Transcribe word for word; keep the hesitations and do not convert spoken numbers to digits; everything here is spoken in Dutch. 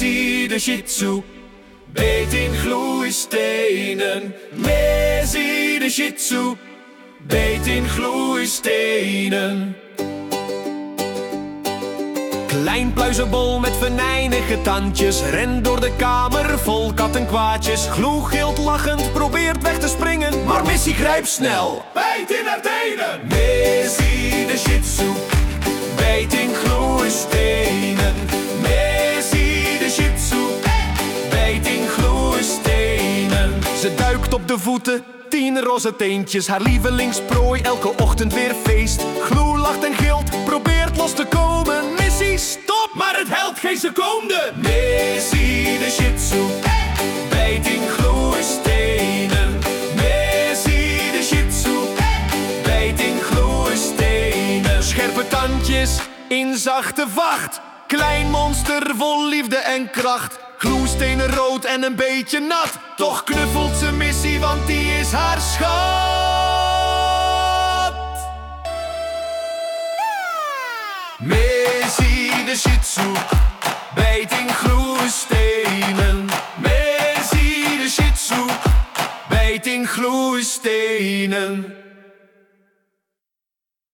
Messi de Shih Tzu beet in gloeistenen. Messi de Shih Tzu beet in gloeistenen. Klein pluizenbol met venijnige tandjes rent door de kamer vol kattenkwaadjes. Gloe gilt lachend, probeert weg te springen, maar Messi grijpt snel, bijt in haar tenen. Messi de Shih Tzu bijt in gloeistenen. Messi de Shih Tzu bijt in gloeistenen. Ze duikt op de voeten, tien roze teentjes, haar lievelingsprooi, elke ochtend weer feest. Gloe lacht en gilt, probeert los te komen. Messi, stop, maar het helpt geen seconde. Messi de Shih Tzu bijt in gloeistenen. Messi de Shih Tzu bijt in gloeistenen. Scherpe tandjes in zachte vacht, klein monster vol liefde en kracht. Gloeistenen rood en een beetje nat, toch knuffelt ze Messi, want die is haar schat. Messi de Shih Tzu bijt in gloeistenen. Messi de Shih Tzu bijt in gloeistenen.